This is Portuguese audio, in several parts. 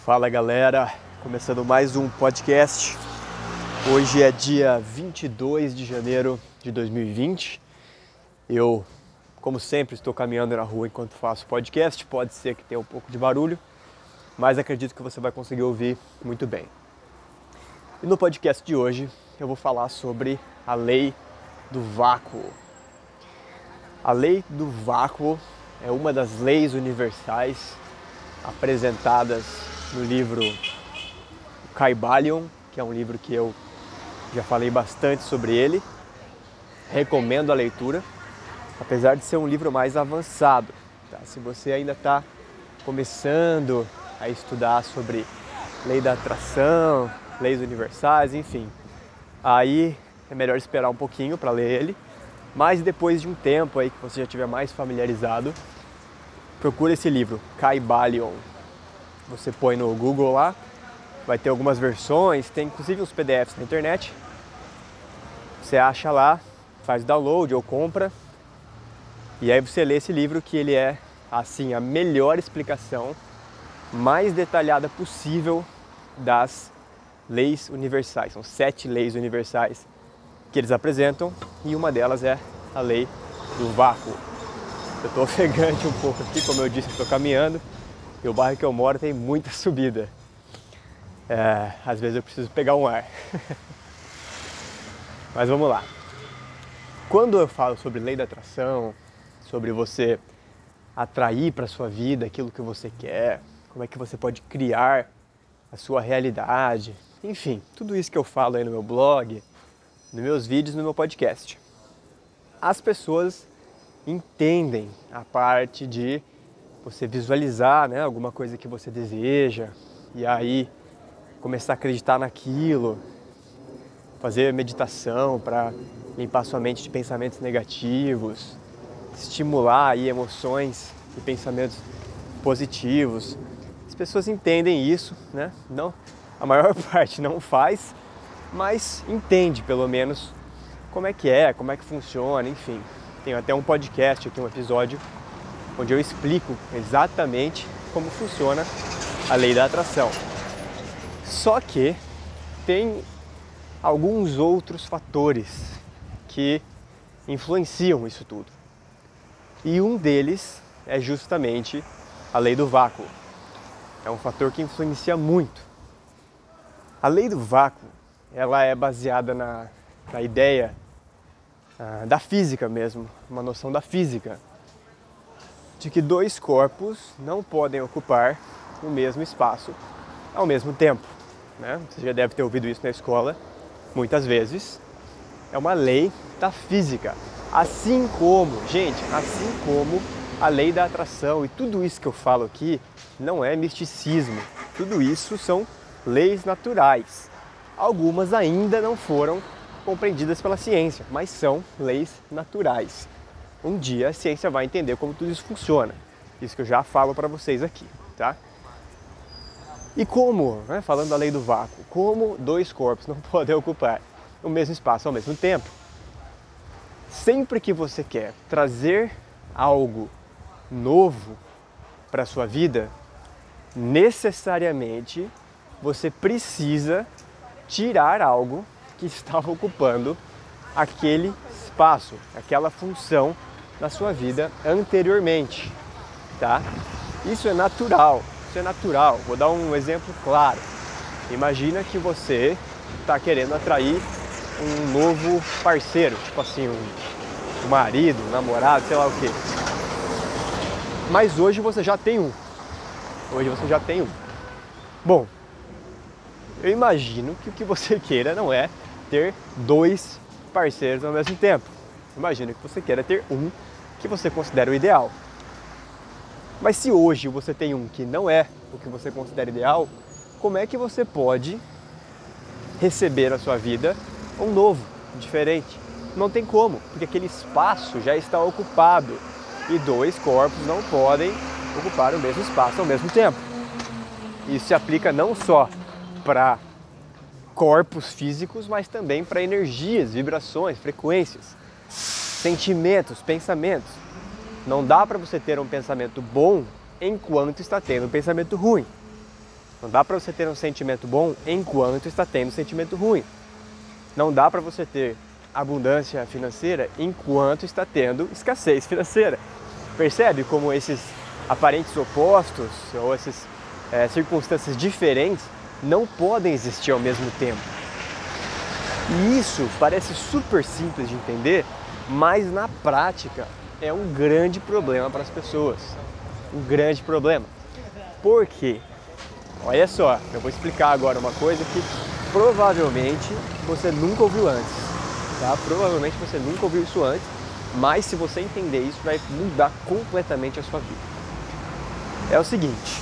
Fala galera, começando mais um podcast. Hoje é dia 22 de janeiro de 2020. Eu, como sempre, estou caminhando na rua enquanto faço podcast. Pode ser que tenha um pouco de barulho, mas acredito que você vai conseguir ouvir muito bem. E no podcast de hoje eu vou falar sobre a lei do vácuo. A lei do vácuo é uma das leis universais apresentadas no livro Kybalion, que é um livro que eu já falei bastante sobre ele. Recomendo a leitura, apesar de ser um livro mais avançado. Tá? Se você ainda está começando a estudar sobre lei da atração, leis universais, enfim, aí é melhor esperar um pouquinho para ler ele. Mas depois de um tempo aí que você já estiver mais familiarizado, procura esse livro, Kybalion. Você põe no Google lá, vai ter algumas versões, tem inclusive uns PDFs na internet. Você acha lá, faz download ou compra, e aí você lê esse livro, que ele é, assim, a melhor explicação, mais detalhada possível das leis universais. São 7 leis universais que eles apresentam, e uma delas é a lei do vácuo. Eu estou ofegante um pouco aqui, como eu disse, estou caminhando, e o bairro que eu moro tem muita subida. Às vezes eu preciso pegar um ar. Mas vamos lá. Quando eu falo sobre lei da atração, sobre você atrair para a sua vida aquilo que você quer, como é que você pode criar a sua realidade, enfim, tudo isso que eu falo aí no meu blog, nos meus vídeos, no meu podcast. As pessoas entendem a parte de você visualizar, né, alguma coisa que você deseja e aí começar a acreditar naquilo, fazer meditação para limpar sua mente de pensamentos negativos, estimular aí emoções e pensamentos positivos. As pessoas entendem isso, né? Não, a maior parte não faz, mas entende pelo menos como é, como é que funciona, enfim. Tenho até um podcast aqui, um episódio, onde eu explico exatamente como funciona a lei da atração. Só que tem alguns outros fatores que influenciam isso tudo. E um deles é justamente a lei do vácuo. É um fator que influencia muito. A lei do vácuo, ela é baseada na ideia da física mesmo, uma noção da física, de que dois corpos não podem ocupar o mesmo espaço ao mesmo tempo, né? Você já deve ter ouvido isso na escola muitas vezes. É uma lei da física, assim como a lei da atração, e tudo isso que eu falo aqui não é misticismo, tudo isso são leis naturais. Algumas ainda não foram compreendidas pela ciência, mas são leis naturais. Um dia a ciência vai entender como tudo isso funciona. Isso que eu já falo para vocês aqui, tá? E como, né, falando da lei do vácuo, como dois corpos não podem ocupar o mesmo espaço ao mesmo tempo? Sempre que você quer trazer algo novo para a sua vida, necessariamente você precisa tirar algo que estava ocupando aquele espaço, aquela função na sua vida anteriormente, tá? Isso é natural, Vou dar um exemplo claro. Imagina que você está querendo atrair um novo parceiro, tipo assim, um marido, um namorado, sei lá o quê. Mas hoje você já tem um. Bom, eu imagino que o que você queira não é ter 2 parceiros ao mesmo tempo. Imagina que você queira ter um que você considera o ideal. Mas se hoje você tem um que não é o que você considera ideal, como é que você pode receber na sua vida um novo, diferente? Não tem como, porque aquele espaço já está ocupado e 2 corpos não podem ocupar o mesmo espaço ao mesmo tempo. Isso se aplica não só para corpos físicos, mas também para energias, vibrações, frequências, sentimentos, pensamentos. Não dá para você ter um pensamento bom enquanto está tendo um pensamento ruim. Não dá para você ter um sentimento bom enquanto está tendo um sentimento ruim. Não dá para você ter abundância financeira enquanto está tendo escassez financeira. Percebe como esses aparentes opostos ou essas circunstâncias diferentes não podem existir ao mesmo tempo? E isso parece super simples de entender, mas na prática é um grande problema para as pessoas. Um grande problema. Por quê? Olha só, eu vou explicar agora uma coisa que provavelmente você nunca ouviu antes, tá? Provavelmente você nunca ouviu isso antes, mas se você entender isso, vai mudar completamente a sua vida. É o seguinte,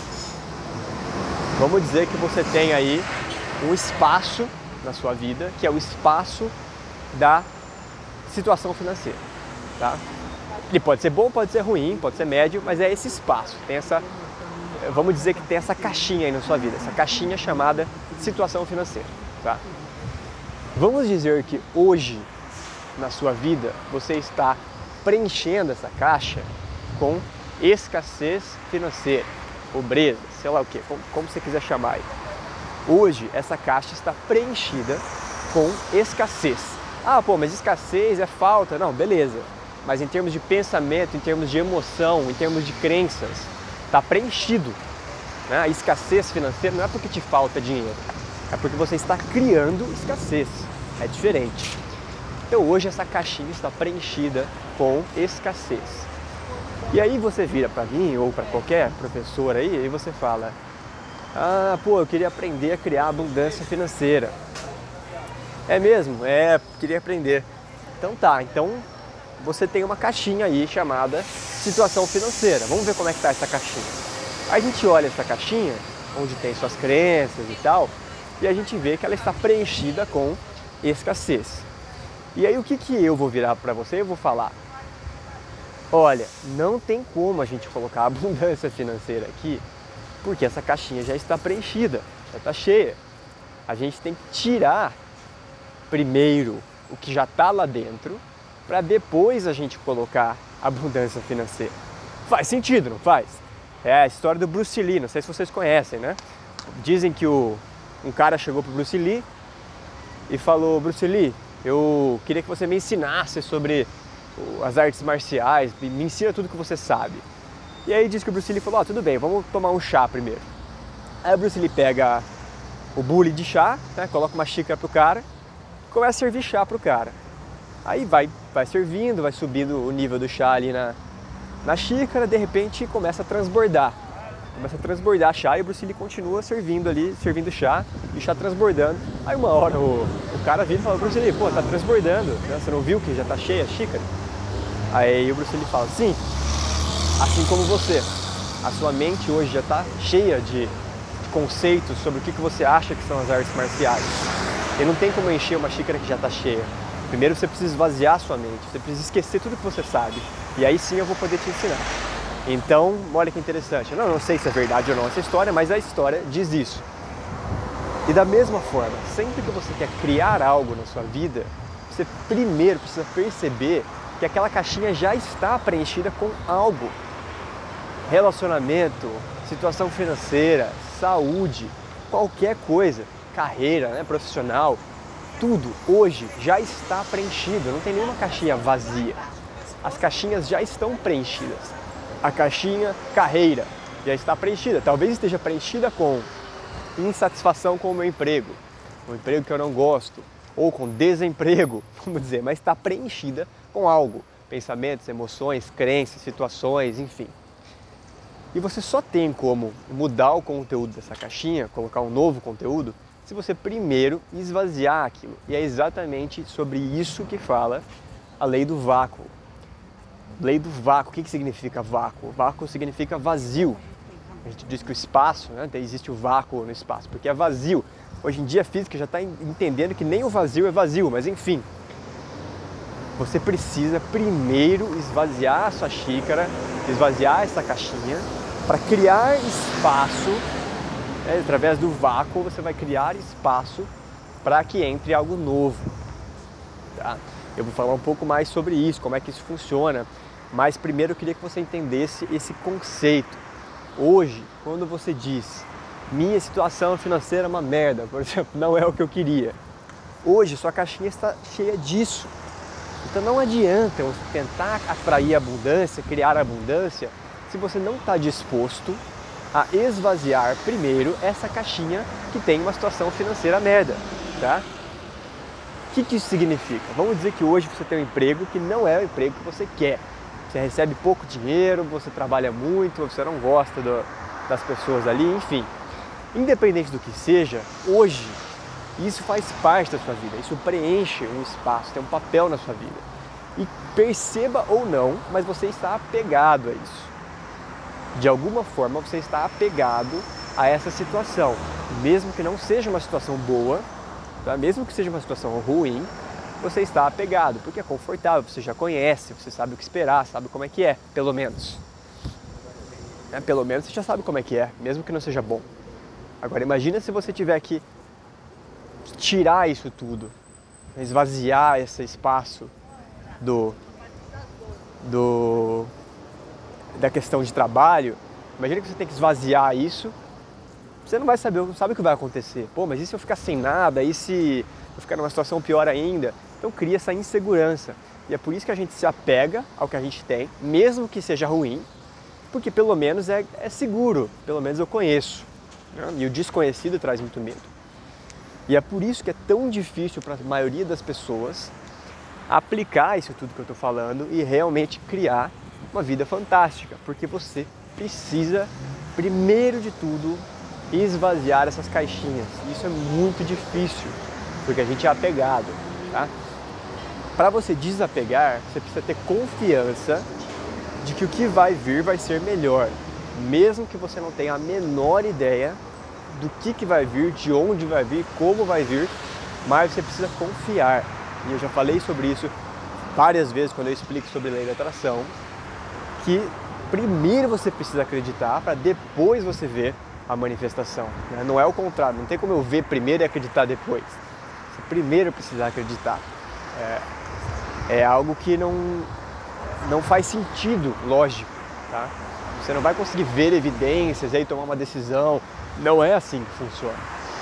vamos dizer que você tem aí um espaço na sua vida, que é o espaço da situação financeira, tá? Ele pode ser bom, pode ser ruim, pode ser médio, mas é esse espaço, tem essa, vamos dizer que tem essa caixinha aí na sua vida, essa caixinha chamada situação financeira, tá? Vamos dizer que hoje, na sua vida, você está preenchendo essa caixa com escassez financeira, pobreza, sei lá o que, como você quiser chamar aí. Hoje, essa caixa está preenchida com escassez. Ah, pô, mas escassez é falta. Não, beleza. Mas em termos de pensamento, em termos de emoção, em termos de crenças, está preenchido. Né? A escassez financeira não é porque te falta dinheiro, é porque você está criando escassez. É diferente. Então hoje essa caixinha está preenchida com escassez. E aí você vira para mim ou para qualquer professor aí e você fala: ah, pô, eu queria aprender a criar abundância financeira. É mesmo? É, queria aprender. Então tá, então você tem uma caixinha aí chamada situação financeira. Vamos ver como é que tá essa caixinha. A gente olha essa caixinha, onde tem suas crenças e tal, e a gente vê que ela está preenchida com escassez. E aí o que eu vou virar para você? Eu vou falar: olha, não tem como a gente colocar abundância financeira aqui, porque essa caixinha já está preenchida, já está cheia. A gente tem que tirar primeiro o que já está lá dentro, para depois a gente colocar abundância financeira. Faz sentido, não faz? É a história do Bruce Lee, não sei se vocês conhecem, né? Dizem que um cara chegou para o Bruce Lee e falou: Bruce Lee, eu queria que você me ensinasse sobre as artes marciais, me ensina tudo que você sabe. E aí diz que o Bruce Lee falou: tudo bem, vamos tomar um chá primeiro. Aí o Bruce Lee pega o bule de chá, né, coloca uma xícara pro cara, começa a servir chá pro cara. Aí vai servindo, vai subindo o nível do chá ali na xícara, de repente começa a transbordar. Começa a transbordar chá e o Bruce Lee continua servindo ali, servindo chá, e o chá transbordando. Aí uma hora o cara vira e fala: Bruce Lee, pô, tá transbordando, né? Você não viu que já tá cheia a xícara? Aí o Bruce Lee fala: sim, assim como você, a sua mente hoje já está cheia de conceitos sobre o que você acha que são as artes marciais. E não tem como encher uma xícara que já está cheia. Primeiro você precisa esvaziar a sua mente, você precisa esquecer tudo que você sabe. E aí sim eu vou poder te ensinar. Então, olha que interessante. Não sei se é verdade ou não essa história, mas a história diz isso. E da mesma forma, sempre que você quer criar algo na sua vida, você primeiro precisa perceber que aquela caixinha já está preenchida com algo. Relacionamento, situação financeira, saúde, qualquer coisa, carreira, né, profissional, tudo hoje já está preenchido, não tem nenhuma caixinha vazia. As caixinhas já estão preenchidas. A caixinha carreira já está preenchida, talvez esteja preenchida com insatisfação com o meu emprego, um emprego que eu não gosto, ou com desemprego, vamos dizer, mas está preenchida com algo, pensamentos, emoções, crenças, situações, enfim. E você só tem como mudar o conteúdo dessa caixinha, colocar um novo conteúdo, se você primeiro esvaziar aquilo. E é exatamente sobre isso que fala a lei do vácuo. Lei do vácuo, o que significa vácuo? Vácuo significa vazio. A gente diz que o espaço, né, existe o vácuo no espaço, porque é vazio. Hoje em dia a física já está entendendo que nem o vazio é vazio, mas enfim. Você precisa primeiro esvaziar a sua xícara, esvaziar essa caixinha, para criar espaço, né, através do vácuo você vai criar espaço para que entre algo novo. Tá? Eu vou falar um pouco mais sobre isso, como é que isso funciona, mas primeiro eu queria que você entendesse esse conceito. Hoje, quando você diz minha situação financeira é uma merda, por exemplo, não é o que eu queria. Hoje sua caixinha está cheia disso. Então não adianta você tentar atrair abundância, criar abundância, se você não está disposto a esvaziar primeiro essa caixinha que tem uma situação financeira merda, tá? O que isso significa? Vamos dizer que hoje você tem um emprego que não é o emprego que você quer. Você recebe pouco dinheiro, você trabalha muito, você não gosta das pessoas ali, enfim. Independente do que seja, hoje isso faz parte da sua vida, isso preenche um espaço, tem um papel na sua vida. E perceba ou não, mas você está apegado a isso. De alguma forma você está apegado a essa situação, mesmo que não seja uma situação boa, tá? Mesmo que seja uma situação ruim, você está apegado, porque é confortável, você já conhece, você sabe o que esperar, sabe como é que é, pelo menos. Pelo menos você já sabe como é que é, mesmo que não seja bom. Agora imagina se você tiver que tirar isso tudo, esvaziar esse espaço da questão de trabalho. Imagina que você tem que esvaziar isso, você não vai saber, não sabe o que vai acontecer. Pô, mas e se eu ficar sem nada? E se eu ficar numa situação pior ainda? Então cria essa insegurança. E é por isso que a gente se apega ao que a gente tem, mesmo que seja ruim, porque pelo menos é seguro, pelo menos eu conheço. E o desconhecido traz muito medo. E é por isso que é tão difícil para a maioria das pessoas aplicar isso tudo que eu estou falando e realmente criar uma vida fantástica, porque você precisa, primeiro de tudo, esvaziar essas caixinhas. Isso é muito difícil, porque a gente é apegado, tá? Para você desapegar, você precisa ter confiança de que o que vai vir vai ser melhor, mesmo que você não tenha a menor ideia do que vai vir, de onde vai vir, como vai vir, mas você precisa confiar. E eu já falei sobre isso várias vezes quando eu explico sobre lei da atração, que primeiro você precisa acreditar para depois você ver a manifestação. Não é o contrário, não tem como eu ver primeiro e acreditar depois. Você primeiro precisa acreditar. É algo que não faz sentido, lógico, tá? Você não vai conseguir ver evidências e aí tomar uma decisão. Não é assim que funciona.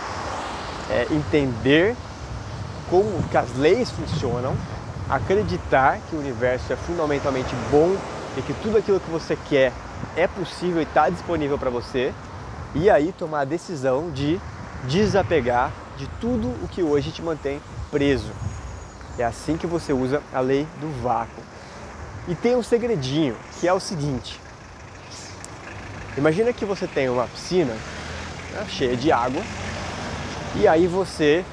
É entender como que as leis funcionam, acreditar que o universo é fundamentalmente bom e que tudo aquilo que você quer é possível e está disponível para você, e aí tomar a decisão de desapegar de tudo o que hoje te mantém preso. É assim que você usa a lei do vácuo. E tem um segredinho, que é o seguinte. Imagina que você tem uma piscina, né, cheia de água, e aí você...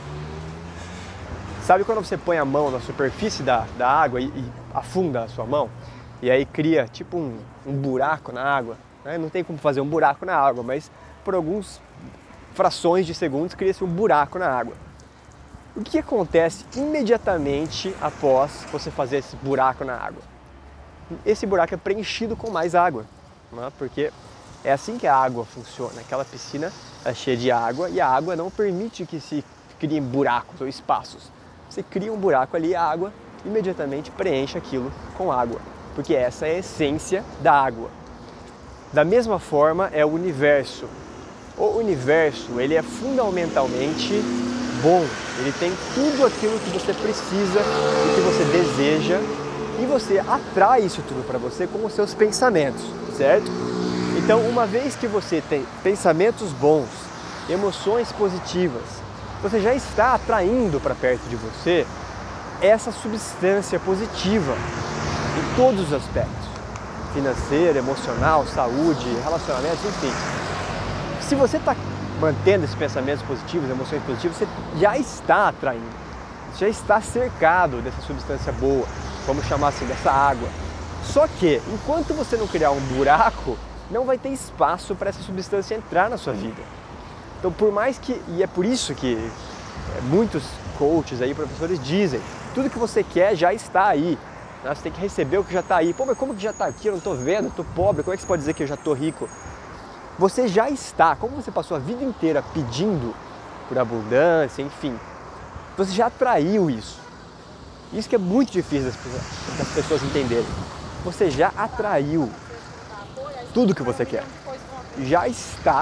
Sabe quando você põe a mão na superfície da água e afunda a sua mão? E aí cria tipo um buraco na água, né? Não tem como fazer um buraco na água, mas por algumas frações de segundos cria-se um buraco na água. O que acontece imediatamente após você fazer esse buraco na água? Esse buraco é preenchido com mais água, né? Porque é assim que a água funciona. Aquela piscina é cheia de água e a água não permite que se criem buracos ou espaços. Você cria um buraco ali e a água imediatamente preenche aquilo com água, porque essa é a essência da água. Da mesma forma é o universo. O universo, ele é fundamentalmente bom, ele tem tudo aquilo que você precisa e que você deseja, e você atrai isso tudo para você com os seus pensamentos, certo? Então, uma vez que você tem pensamentos bons, emoções positivas, você já está atraindo para perto de você essa substância positiva em todos os aspectos, financeiro, emocional, saúde, relacionamentos, enfim. Se você está mantendo esses pensamentos positivos, emoções positivas, você já está atraindo, já está cercado dessa substância boa, vamos chamar assim, dessa água. Só que, enquanto você não criar um buraco, não vai ter espaço para essa substância entrar na sua vida. Então, por mais que, e é por isso que muitos coaches aí, professores dizem, tudo que você quer já está aí, né? Você tem que receber o que já está aí. Pô, mas como que já está aqui? Eu não estou vendo, eu estou pobre, como é que você pode dizer que eu já estou rico? Você já está, como você passou a vida inteira pedindo por abundância, enfim, você já atraiu isso. Isso que é muito difícil das pessoas entenderem. Você já atraiu tudo que você quer. Já está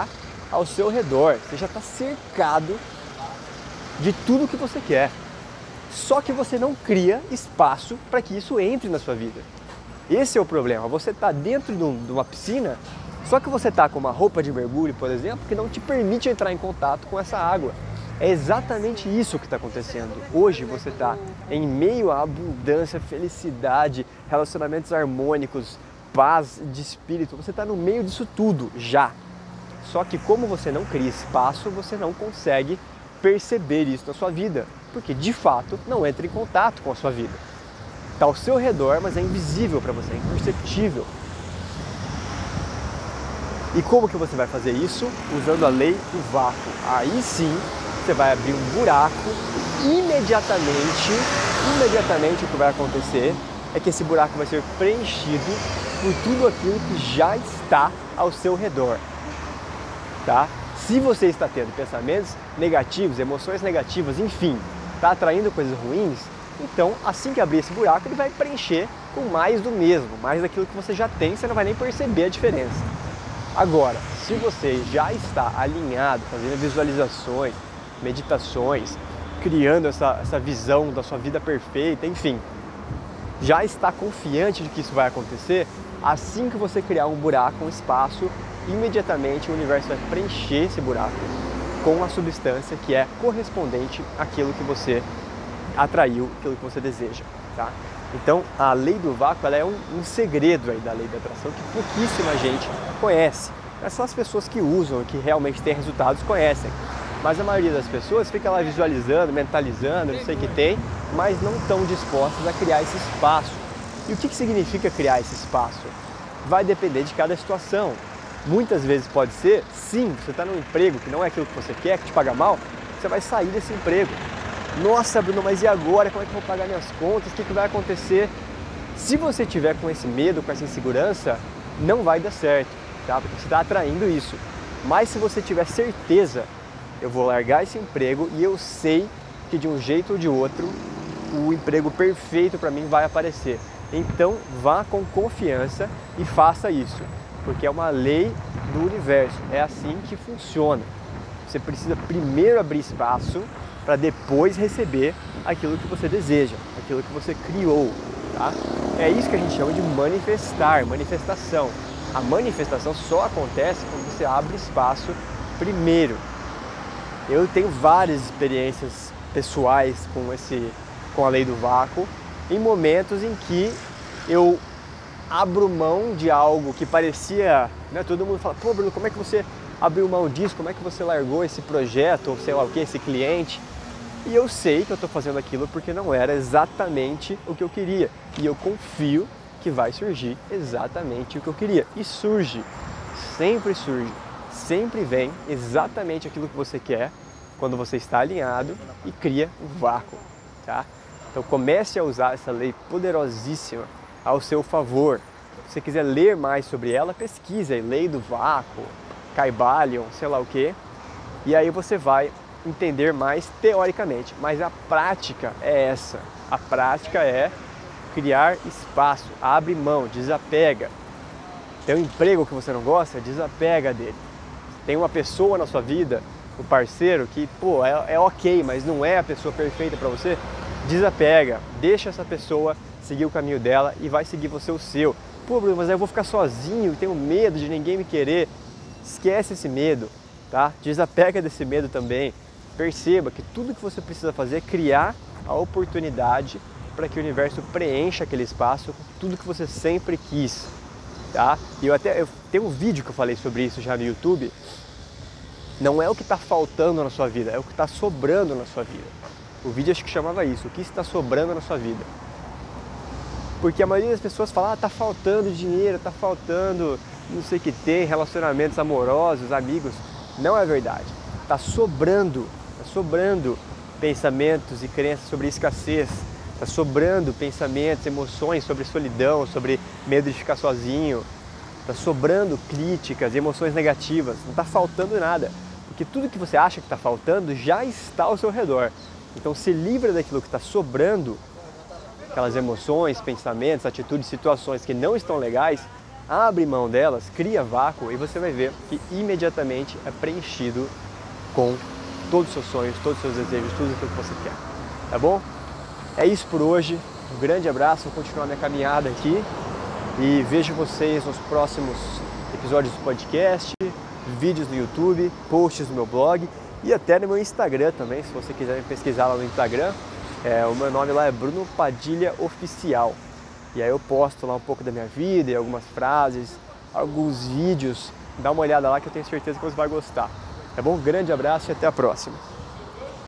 ao seu redor. Você já está cercado de tudo que você quer. Só que você não cria espaço para que isso entre na sua vida. Esse é o problema. Você está dentro de uma piscina, só que você está com uma roupa de mergulho, por exemplo, que não te permite entrar em contato com essa água. É exatamente isso que está acontecendo. Hoje você está em meio à abundância, felicidade, relacionamentos harmônicos, paz de espírito. Você está no meio disso tudo já. Só que como você não cria espaço, você não consegue perceber isso na sua vida, porque de fato não entra em contato com a sua vida. Está ao seu redor, mas é invisível para você, é imperceptível. E como que você vai fazer isso? Usando a lei do vácuo. Aí sim, você vai abrir um buraco e imediatamente o que vai acontecer é que esse buraco vai ser preenchido por tudo aquilo que já está ao seu redor. Tá? Se você está tendo pensamentos negativos, emoções negativas, enfim, está atraindo coisas ruins, então assim que abrir esse buraco ele vai preencher com mais do mesmo, mais daquilo que você já tem, você não vai nem perceber a diferença. Agora, se você já está alinhado, fazendo visualizações, meditações, criando essa visão da sua vida perfeita, enfim, já está confiante de que isso vai acontecer, assim que você criar um buraco, um espaço, imediatamente o universo vai preencher esse buraco com a substância que é correspondente àquilo que você atraiu, aquilo que você deseja, tá? Então, a lei do vácuo ela é um segredo aí da lei da atração que pouquíssima gente conhece. É só as pessoas que usam, que realmente têm resultados, conhecem. Mas a maioria das pessoas fica lá visualizando, mentalizando, não sei o que tem, mas não estão dispostas a criar esse espaço. E o que significa criar esse espaço? Vai depender de cada situação. Muitas vezes pode ser, sim, você está num emprego que não é aquilo que você quer, que te paga mal, você vai sair desse emprego. Nossa, Bruno, mas e agora? Como é que eu vou pagar minhas contas? O que vai acontecer? Se você tiver com esse medo, com essa insegurança, não vai dar certo, tá? Porque você está atraindo isso. Mas se você tiver certeza, eu vou largar esse emprego e eu sei que de um jeito ou de outro, o emprego perfeito para mim vai aparecer. Então, vá com confiança e faça isso, porque é uma lei do universo, é assim que funciona. Você precisa primeiro abrir espaço para depois receber aquilo que você deseja, aquilo que você criou, tá? É isso que a gente chama de manifestar, manifestação. A manifestação só acontece quando você abre espaço primeiro. Eu tenho várias experiências pessoais com a lei do vácuo, em momentos em que eu abro mão de algo que parecia, né, todo mundo fala, pô Bruno, como é que você abriu mão disso, como é que você largou esse projeto, ou sei lá o que, esse cliente? E eu sei que eu estou fazendo aquilo porque não era exatamente o que eu queria. E eu confio que vai surgir exatamente o que eu queria. E surge, sempre vem exatamente aquilo que você quer quando você está alinhado e cria um vácuo, tá? Então comece a usar essa lei poderosíssima ao seu favor. Se você quiser ler mais sobre ela, pesquise aí, lei do vácuo, Kybalion, sei lá o que, e aí você vai entender mais teoricamente, mas a prática é essa. A prática é criar espaço, abre mão, desapega. Tem um emprego que você não gosta, desapega dele. Tem uma pessoa na sua vida, um parceiro que, pô, é ok, mas não é a pessoa perfeita para você, desapega, deixa essa pessoa seguir o caminho dela e vai seguir você o seu. Pô, Bruno, mas eu vou ficar sozinho, tenho medo de ninguém me querer. Esquece esse medo, tá? Desapega desse medo também. Perceba que tudo que você precisa fazer é criar a oportunidade para que o universo preencha aquele espaço com tudo que você sempre quis, tá? E eu tenho um vídeo que eu falei sobre isso já no YouTube. Não é o que está faltando na sua vida, é o que está sobrando na sua vida. O vídeo acho que chamava isso, o que está sobrando na sua vida. Porque a maioria das pessoas fala, tá faltando dinheiro, tá faltando não sei o que tem, relacionamentos amorosos, amigos. Não é verdade. Tá sobrando pensamentos e crenças sobre escassez. Tá sobrando pensamentos, emoções sobre solidão, sobre medo de ficar sozinho. Tá sobrando críticas e emoções negativas. Não tá faltando nada. Porque tudo que você acha que está faltando já está ao seu redor. Então se livra daquilo que está sobrando, aquelas emoções, pensamentos, atitudes, situações que não estão legais, abre mão delas, cria vácuo e você vai ver que imediatamente é preenchido com todos os seus sonhos, todos os seus desejos, tudo aquilo que você quer. Tá bom? É isso por hoje. Um grande abraço, vou continuar minha caminhada aqui e vejo vocês nos próximos episódios do podcast, vídeos no YouTube, posts no meu blog e até no meu Instagram também, se você quiser me pesquisar lá no Instagram. O meu nome lá é Bruno Padilha Oficial. E aí eu posto lá um pouco da minha vida e algumas frases, alguns vídeos. Dá uma olhada lá que eu tenho certeza que você vai gostar. Tá bom? Grande abraço e até a próxima.